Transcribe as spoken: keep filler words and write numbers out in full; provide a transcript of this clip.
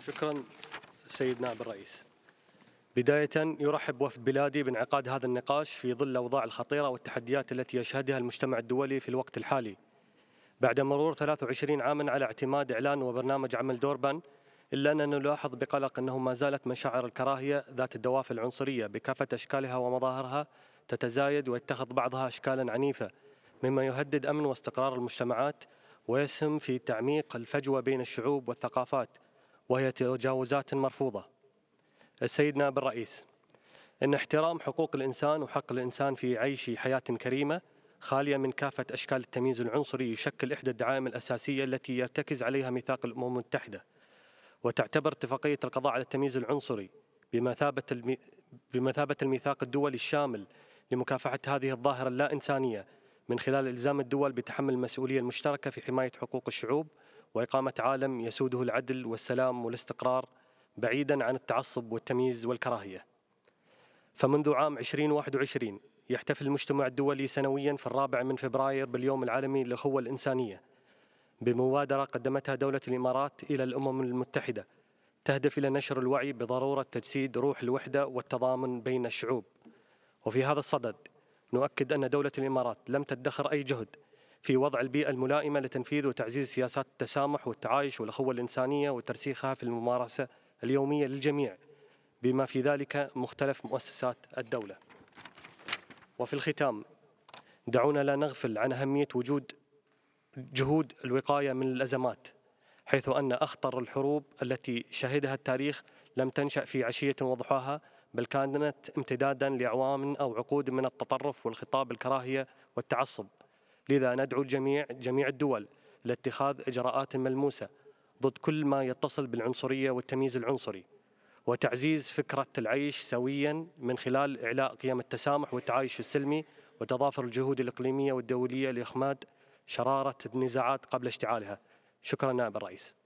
شكرا سيد نائب الرئيس. بداية يرحب وفد بلادي بانعقاد هذا النقاش في ظل الأوضاع الخطيرة والتحديات التي يشهدها المجتمع الدولي في الوقت الحالي بعد مرور ثلاث وعشرين عاما على اعتماد إعلان وبرنامج عمل دوربان، إلا أننا نلاحظ بقلق أنه ما زالت مشاعر الكراهية ذات الدوافع العنصرية بكافة أشكالها ومظاهرها تتزايد ويتخذ بعضها أشكالا عنيفة، مما يهدد أمن واستقرار المجتمعات ويسهم في تعميق الفجوة بين الشعوب والثقافات، وهي تجاوزات مرفوضة. السيد نائب الرئيس، إن احترام حقوق الإنسان وحق الإنسان في عيش حياة كريمة خالية من كافة أشكال التمييز العنصري يشكل إحدى الدعائم الأساسية التي يرتكز عليها ميثاق الأمم المتحدة، وتعتبر اتفاقية القضاء على التمييز العنصري بمثابة المي... بمثابة الميثاق الدولي الشامل لمكافحة هذه الظاهرة اللا إنسانية، من خلال إلزام الدول بتحمل المسؤولية المشتركة في حماية حقوق الشعوب وإقامة عالم يسوده العدل والسلام والاستقرار بعيدا عن التعصب والتمييز والكراهية. فمنذ عام ألفين وواحد وعشرين يحتفل المجتمع الدولي سنويا في الرابع من فبراير باليوم العالمي للأخوة الإنسانية، بمبادرة قدمتها دولة الإمارات إلى الأمم المتحدة تهدف إلى نشر الوعي بضرورة تجسيد روح الوحدة والتضامن بين الشعوب. وفي هذا الصدد نؤكد أن دولة الإمارات لم تدخر أي جهد في وضع البيئة الملائمة لتنفيذ وتعزيز سياسات التسامح والتعايش والأخوة الإنسانية وترسيخها في الممارسة اليومية للجميع، بما في ذلك مختلف مؤسسات الدولة. وفي الختام، دعونا لا نغفل عن أهمية وجود جهود الوقاية من الأزمات، حيث أن أخطر الحروب التي شهدها التاريخ لم تنشأ في عشية وضحاها، بل كانت امتدادا لأعوام أو عقود من التطرف والخطاب الكراهية والتعصب. لذا ندعو الجميع جميع الدول لاتخاذ إجراءات ملموسة ضد كل ما يتصل بالعنصرية والتمييز العنصري، وتعزيز فكرة العيش سويا من خلال إعلاء قيم التسامح والتعايش السلمي وتضافر الجهود الإقليمية والدولية لإخماد شرارة النزاعات قبل اشتعالها. شكرا نائب الرئيس.